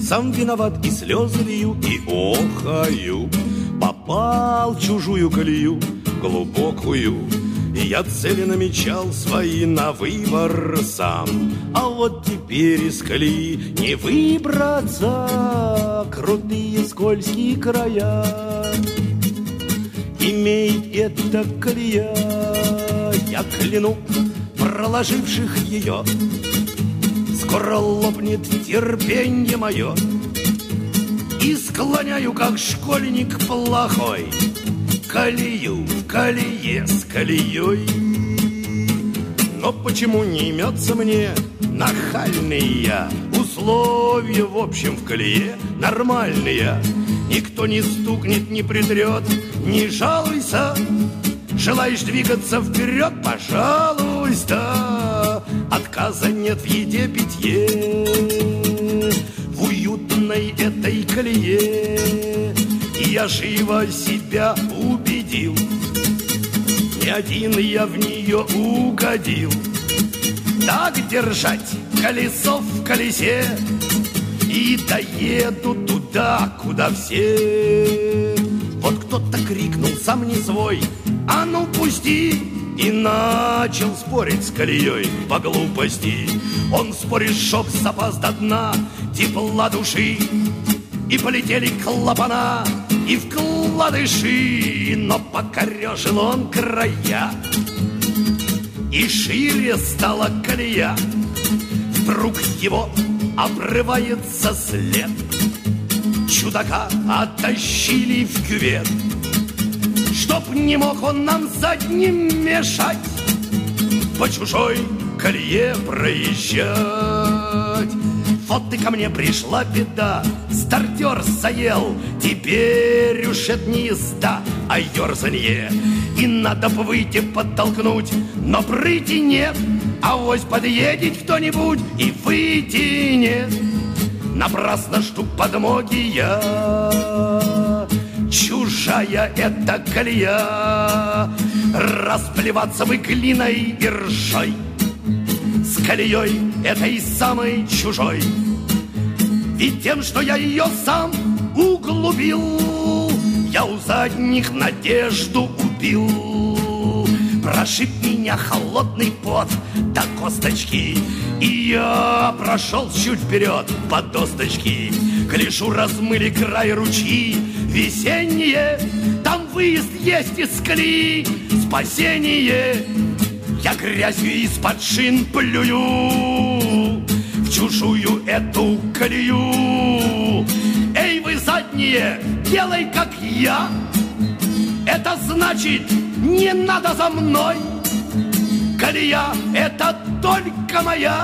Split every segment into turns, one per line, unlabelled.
Сам виноват, и слезы лью, и охаю. Попал в чужую колею глубокую, и я цели намечал свои на выбор сам. А вот теперь из колеи не выбраться. Крутые скользкие края имеет эта колея. Я кляну проложивших ее, скоро лопнет терпенье мое. И склоняю, как школьник плохой, колею в колее с колеей. Но почему не имется мне нахальный я? Условия, в общем, в колее нормальные. Никто не стукнет, не притрет, не жалуйся. Желаешь двигаться вперед, пожалуйста. Отказа нет в еде, питье, в уютной этой колее. И я живо себя убедил, не один я в нее угодил. Так держать колесо в колесе, и доеду туда, куда все. Вот кто-то крикнул, сам не свой: а ну пусти! И начал спорить с колеей по глупости. Он спорит, чтоб запас до дна тепла души, и полетели клапана и вкладыши. Но покорежил он края, и шире стала колея. Вдруг его обрывается след. Чудака оттащили в кювет, чтоб не мог он нам задним мешать по чужой колее проезжать. Вот и ко мне пришла беда, стартер заел. Теперь уж это не езда, а ерзанье. И надо бы выйти подтолкнуть, но прыти нет. Авось подъедет кто-нибудь и выйти нет. Напрасно жду подмоги я, чужая эта колея. Расплеваться бы глиной и ржой с колеей этой самой чужой. Ведь тем, что я ее сам углубил, я у задних надежду убил. Прошиб меня холодный пот до косточки, и я прошел чуть вперед по досточке. Клишу размыли край ручьи весенние, там выезд есть из колеи, спасение. Я грязью из-под шин плюю в чужую эту колею. Эй, вы задние, делай как я. Это значит, не надо за мной. Колея — это только моя.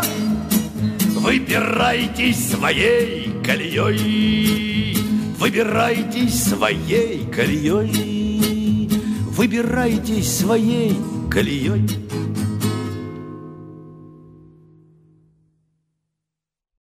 Выбирайтесь своей колеей. Выбирайтесь своей колеей. Выбирайтесь своей колеей.